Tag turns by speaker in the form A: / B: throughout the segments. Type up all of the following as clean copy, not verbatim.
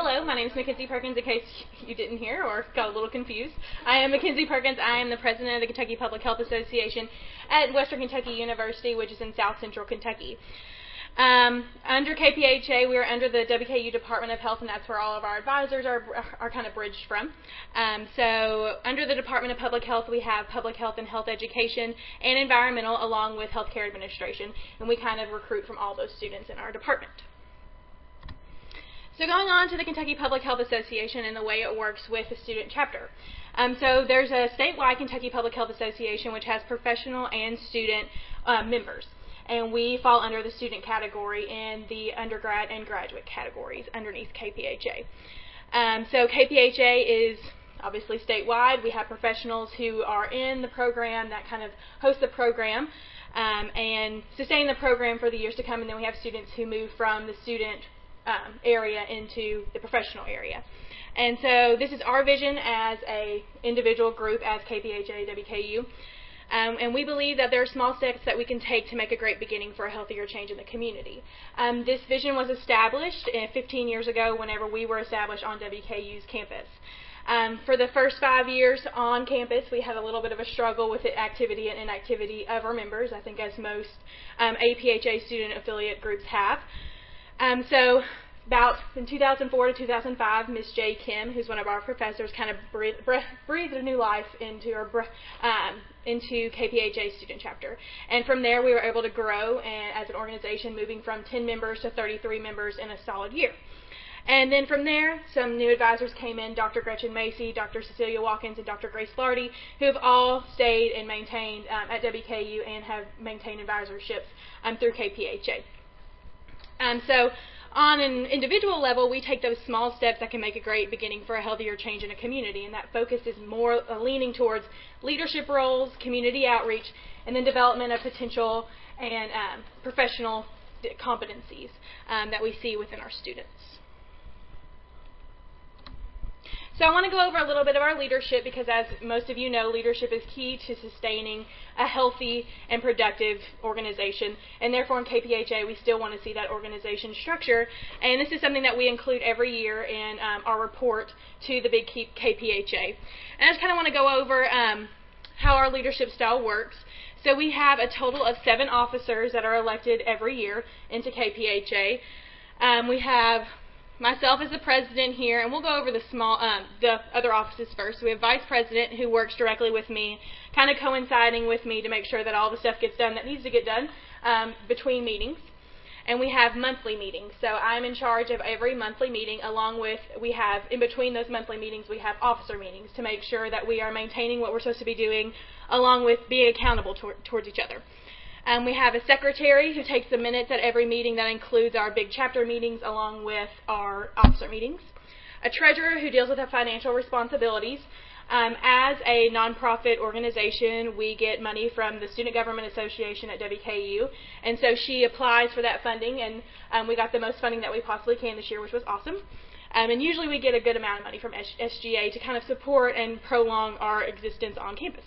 A: Hello, my name is Mackenzie Perkins, in case you didn't hear or got a little confused. I am Mackenzie Perkins. I am the president of the Kentucky Public Health Association at Western Kentucky University, which is in South Central Kentucky. Under KPHA, we are under the WKU Department of Health, and that's where all of our advisors are kind of bridged from. So under the Department of Public Health, we have public health and health education and environmental, along with healthcare administration, and we kind of recruit from all those students in our department. So going on to the Kentucky Public Health Association and the way it works with the student chapter. So there's a statewide Kentucky Public Health Association which has professional and student members. And we fall under the student category in the undergrad and graduate categories underneath KPHA. So KPHA is obviously statewide. We have professionals who are in the program that kind of host the program and sustain the program for the years to come. And then we have students who move from the student area into the professional area. And so this is our vision as a individual group as KPHA WKU. And we believe that there are small steps that we can take to make a great beginning for a healthier change in the community. This vision was established 15 years ago whenever we were established on WKU's campus. For the first 5 years on campus, we had a little bit of a struggle with the activity and inactivity of our members, I think as most APHA student affiliate groups have. So about in 2004 to 2005, Ms. J. Kim, who's one of our professors, kind of breathed a new life into KPHA student chapter. And from there, we were able to grow as an organization, moving from 10 members to 33 members in a solid year. And then from there, some new advisors came in, Dr. Gretchen Macy, Dr. Cecilia Watkins, and Dr. Grace Flarty, who have all stayed and maintained at WKU and have maintained advisorships through KPHA. So on an individual level, we take those small steps that can make a great beginning for a healthier change in a community, and that focus is more leaning towards leadership roles, community outreach, and then development of potential and professional competencies that we see within our students. So I want to go over a little bit of our leadership because, as most of you know, leadership is key to sustaining a healthy and productive organization. And therefore, in KPHA, we still want to see that organization structure. And this is something that we include every year in our report to the big KPHA. And I just kind of want to go over how our leadership style works. So we have a total of 7 officers that are elected every year into KPHA. We have myself as the president here, and we'll go over the other offices first. So we have vice president who works directly with me, kind of coinciding with me to make sure that all the stuff gets done that needs to get done between meetings. And we have monthly meetings. So I'm in charge of every monthly meeting, along with in between those monthly meetings, we have officer meetings to make sure that we are maintaining what we're supposed to be doing, along with being accountable towards each other. We have a secretary who takes the minutes at every meeting. That includes our big chapter meetings along with our officer meetings. A treasurer who deals with the financial responsibilities. As a nonprofit organization, we get money from the Student Government Association at WKU, and so she applies for that funding, and we got the most funding that we possibly can this year, which was awesome. And usually we get a good amount of money from SGA to kind of support and prolong our existence on campus.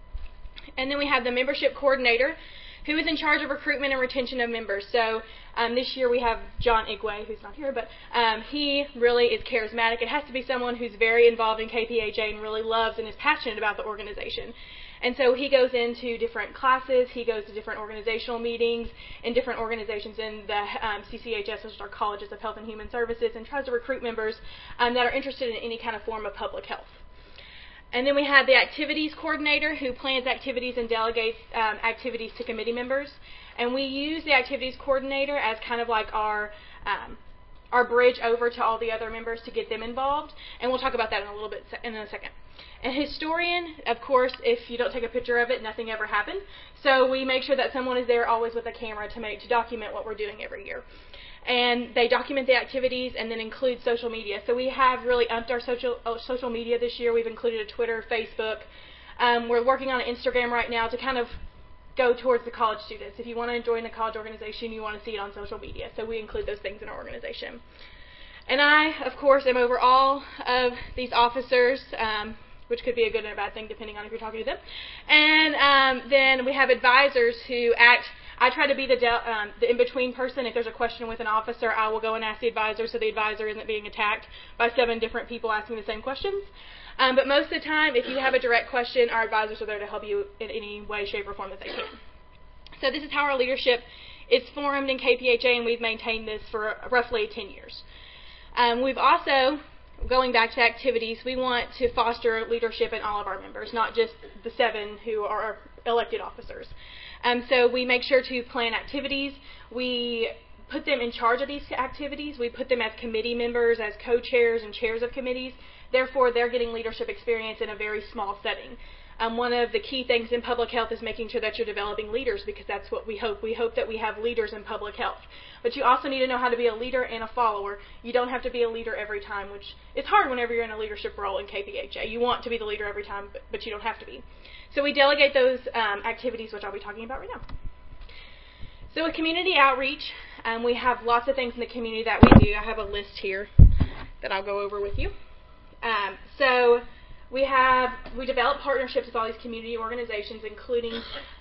A: And then we have the membership coordinator, who is in charge of recruitment and retention of members. So this year we have John Igwe, who's not here, but he really is charismatic. It has to be someone who's very involved in KPHA and really loves and is passionate about the organization. And so he goes into different classes, he goes to different organizational meetings in different organizations in the CCHS, which is our Colleges of Health and Human Services, and tries to recruit members that are interested in any kind of form of public health. And then we have the activities coordinator who plans activities and delegates activities to committee members. And we use the activities coordinator as kind of like our bridge over to all the other members to get them involved. And we'll talk about that in a second. And historian, of course, if you don't take a picture of it, nothing ever happened. So we make sure that someone is there always with a camera to document what we're doing every year. And they document the activities and then include social media. So we have really upped our social media this year. We've included a Twitter, Facebook. We're working on an Instagram right now to kind of go towards the college students. If you want to join the college organization, you want to see it on social media. So we include those things in our organization. And I, of course, am over all of these officers, which could be a good and a bad thing depending on if you're talking to them. And then we have advisors who act I try to be the in-between person. If there's a question with an officer, I will go and ask the advisor so the advisor isn't being attacked by 7 different people asking the same questions. But most of the time, if you have a direct question, our advisors are there to help you in any way, shape, or form that they can. So this is how our leadership is formed in KPHA, and we've maintained this for roughly 10 years. We've also, going back to activities, we want to foster leadership in all of our members, not just the 7 who are elected officers. So we make sure to plan activities. We put them in charge of these activities. We put them as committee members, as co-chairs and chairs of committees. Therefore, they're getting leadership experience in a very small setting. One of the key things in public health is making sure that you're developing leaders, because that's what we hope. We hope that we have leaders in public health. But you also need to know how to be a leader and a follower. You don't have to be a leader every time, which is hard whenever you're in a leadership role in KPHA. You want to be the leader every time, but you don't have to be. So we delegate those activities, which I'll be talking about right now. So with community outreach, we have lots of things in the community that we do. I have a list here that I'll go over with you. So we develop partnerships with all these community organizations, including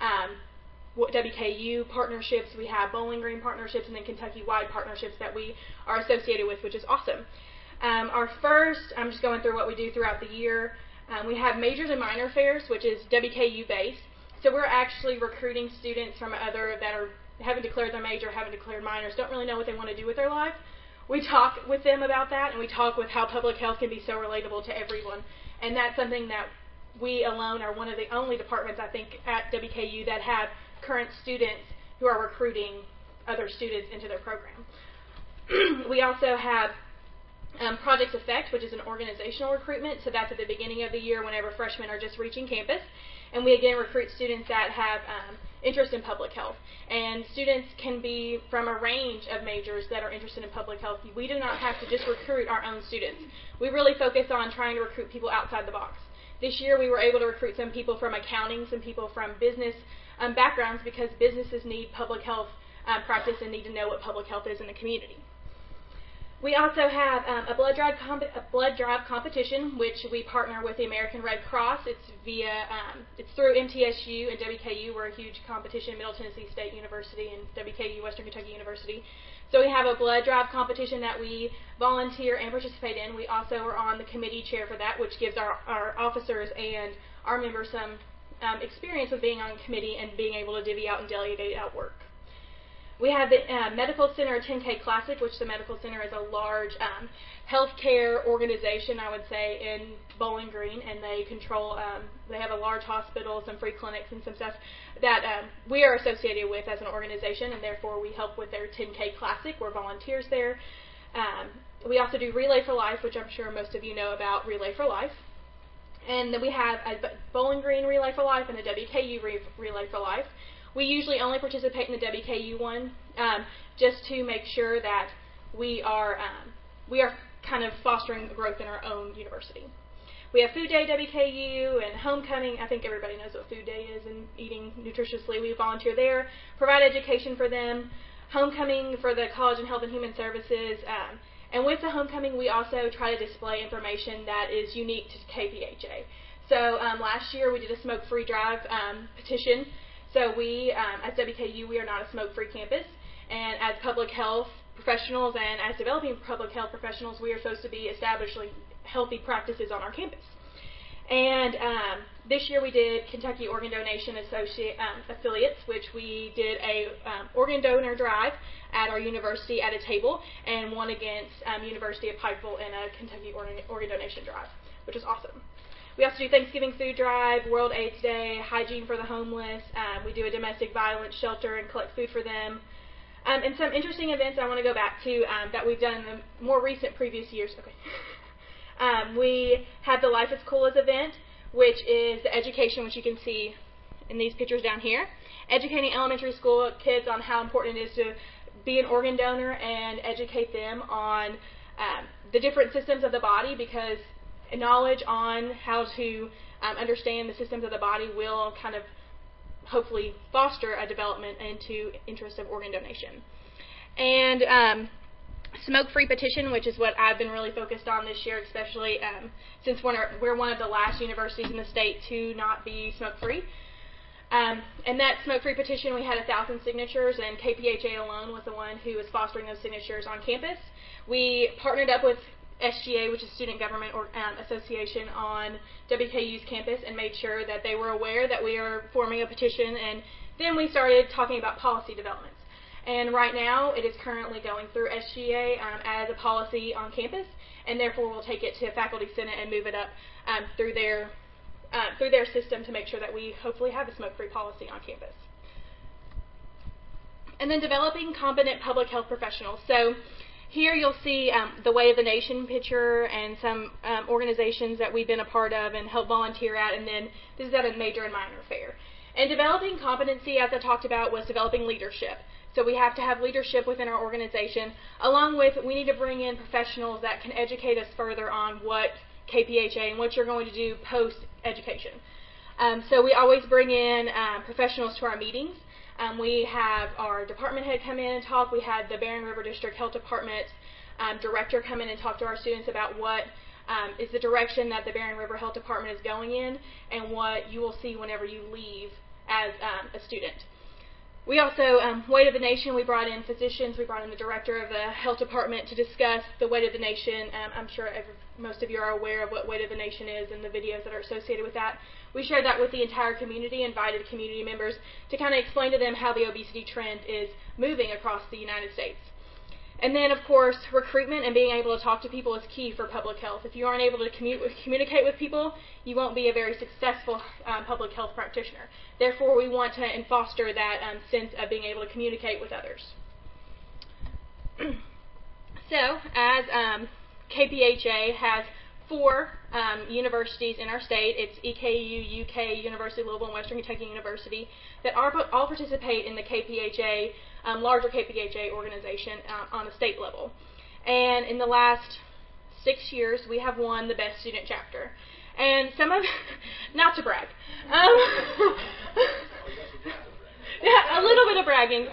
A: WKU partnerships. We have Bowling Green partnerships, and then Kentucky-wide partnerships that we are associated with, which is awesome. Our first, I'm just going through what we do throughout the year. We have majors and minor fairs, which is WKU-based. So we're actually recruiting students from other that haven't declared their major, haven't declared minors, don't really know what they want to do with their life. We talk with them about that, and we talk with how public health can be so relatable to everyone. And that's something that we alone are one of the only departments, I think, at WKU that have current students who are recruiting other students into their program. We also have Project Effect, which is an organizational recruitment. So that's at the beginning of the year whenever freshmen are just reaching campus. And we, again, recruit students that have interest in public health. And students can be from a range of majors that are interested in public health. We do not have to just recruit our own students. We really focus on trying to recruit people outside the box. This year we were able to recruit some people from accounting, some people from business backgrounds, because businesses need public health practice and need to know what public health is in the community. We also have a blood drive competition, which we partner with the American Red Cross. It's through MTSU and WKU. We're a huge competition, Middle Tennessee State University and WKU, Western Kentucky University. So we have a blood drive competition that we volunteer and participate in. We also are on the committee chair for that, which gives our officers and our members some experience with being on committee and being able to divvy out and delegate out work. We have the Medical Center 10K Classic, which the Medical Center is a large healthcare organization, I would say, in Bowling Green, and they control, they have a large hospital, some free clinics, and some stuff that we are associated with as an organization, and therefore we help with their 10K Classic. We're volunteers there. We also do Relay for Life, which I'm sure most of you know about Relay for Life. And then we have a Bowling Green Relay for Life and a WKU Relay for Life. We usually only participate in the WKU one just to make sure that we are kind of fostering growth in our own university. We have Food Day WKU and Homecoming. I think everybody knows what Food Day is and eating nutritiously. We volunteer there, provide education for them. Homecoming for the College of Health and Human Services. And with the Homecoming, we also try to display information that is unique to KPHA. So last year we did a smoke-free drive petition. So we, as WKU, we are not a smoke-free campus, and as public health professionals and as developing public health professionals, we are supposed to be establishing healthy practices on our campus. And this year we did Kentucky Organ Donation Affiliates, which we did a organ donor drive at our university at a table, and won against University of Pikeville in a Kentucky organ donation drive, which is awesome. We also do Thanksgiving food drive, World AIDS Day, hygiene for the homeless. We do a domestic violence shelter and collect food for them. And some interesting events I want to go back to that we've done in the more recent previous years. Okay. We have the Life is Cool event, which is the education, which you can see in these pictures down here. Educating elementary school kids on how important it is to be an organ donor and educate them on the different systems of the body, because knowledge on how to understand the systems of the body will kind of hopefully foster a development into interest of organ donation. And smoke-free petition, which is what I've been really focused on this year, especially since we're one of the last universities in the state to not be smoke-free. And that smoke-free petition, we had 1,000 signatures, and KPHA alone was the one who was fostering those signatures on campus. We partnered up with SGA, which is Student Government Association, on WKU's campus and made sure that they were aware that we are forming a petition, and then we started talking about policy developments. And right now, it is currently going through SGA as a policy on campus, and therefore we'll take it to Faculty Senate and move it up through their system to make sure that we hopefully have a smoke-free policy on campus. And then developing competent public health professionals. So here you'll see the Way of the Nation picture and some organizations that we've been a part of and help volunteer at, and then this is at a major and minor fair. And developing competency, as I talked about, was developing leadership. So we have to have leadership within our organization, along with we need to bring in professionals that can educate us further on what KPHA and what you're going to do post-education. So we always bring in professionals to our meetings. We have our department head come in and talk. We had the Barren River District Health Department director come in and talk to our students about what is the direction that the Barren River Health Department is going in and what you will see whenever you leave as a student. We also, Weight of the Nation, we brought in physicians, we brought in the director of the health department to discuss the Weight of the Nation. I'm sure most of you are aware of what Weight of the Nation is and the videos that are associated with that. We shared that with the entire community, invited community members to kind of explain to them how the obesity trend is moving across the United States. And then, of course, recruitment and being able to talk to people is key for public health. If you aren't able to communicate with people, you won't be a very successful public health practitioner. Therefore, we want to foster that sense of being able to communicate with others. So, as KPHA has 4 universities in our state. It's EKU, UK, University of Louisville, and Western Kentucky University that all participate in the KPHA, larger KPHA organization on a state level. And in the last 6 years, we have won the Best Student Chapter. And some of, not to brag, yeah, a little bit of bragging.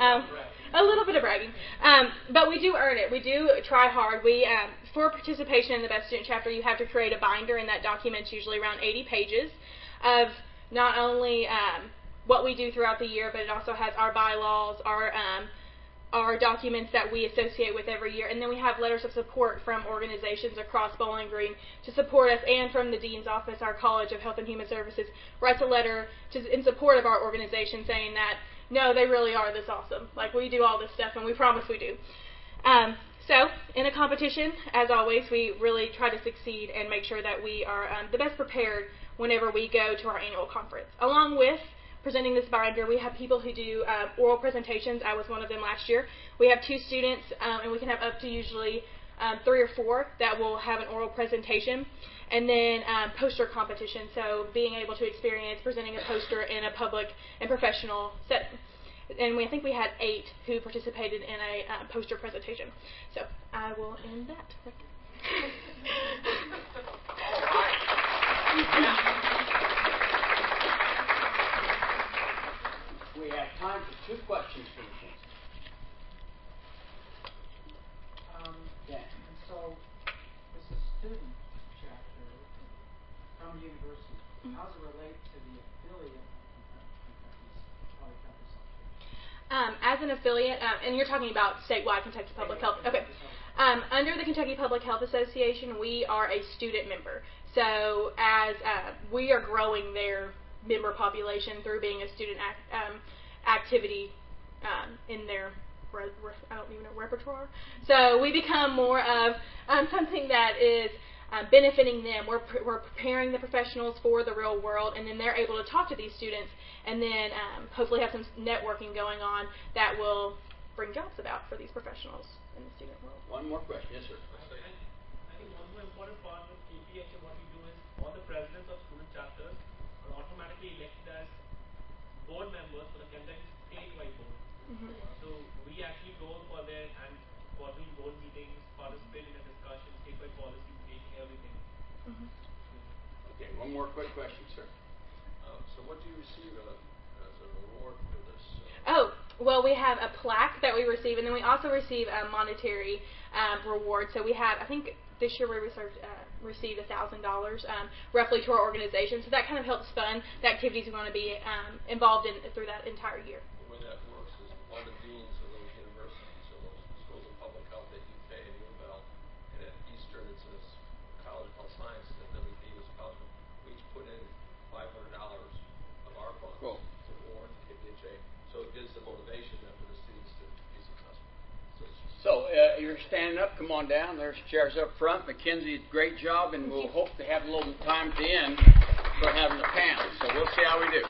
A: But we do earn it. We do try hard. For participation in the Best Student Chapter, you have to create a binder, and that document's usually around 80 pages of not only what we do throughout the year, but it also has our bylaws, our documents that we associate with every year, and then we have letters of support from organizations across Bowling Green to support us, and from the Dean's Office, our College of Health and Human Services writes a letter in support of our organization saying that, no, they really are this awesome. Like, we do all this stuff, and we promise we do. So, in a competition, as always, we really try to succeed and make sure that we are the best prepared whenever we go to our annual conference. Along with presenting this binder, we have people who do oral presentations. I was one of them last year. We have 2 students, and we can have up to usually 3 or 4 that will have an oral presentation. And then poster competition, so being able to experience presenting a poster in a public and professional setting. And I think we had 8 who participated in a poster presentation. So I will end that.
B: We have time for 2 questions for the kids.
C: And so, this is student chapter from the university. How does it relate to the affiliate of Kentucky's Public Health Association?
A: As an affiliate, and you're talking about statewide Kentucky Public Health. Okay. Under the Kentucky Public Health Association, we are a student member. So as we are growing their member population through being a student activity in their I don't even know, repertoire. So we become more of something that is benefiting them. We're preparing the professionals for the real world, and then they're able to talk to these students, and then hopefully have some networking going on that will bring jobs about for these professionals in the student world.
B: One more question. Yes, sir.
D: I think one more important part of KPHA, what we do is all the presidents of student chapters are automatically elected as board members for the Kentucky statewide board.
A: Mm-hmm.
D: So we actually go for their and quarterly board meetings, participate in a discussion, statewide policy making, everything.
A: Mm-hmm.
B: Okay, one more quick question, sir.
E: So what do you receive as a reward for this?
A: Well, we have a plaque that we receive, and then we also receive a monetary reward. So we have, I think this year we received $1,000 roughly to our organization. So that kind of helps fund the activities we want to be involved in through that entire year.
E: The way that works is one of the deans of those universities or those schools of public health at UK and U of L, and at Eastern it's a college of health sciences at WVU is college. We each put in $500 of our funds to the warrant to KPHA, so it gives the motivation then for the students to be successful.
B: So you're standing up. Come on down. There's chairs up front. Mackenzie, great job, and we'll hope to have a little time at the end for having the panel. So we'll see how we do.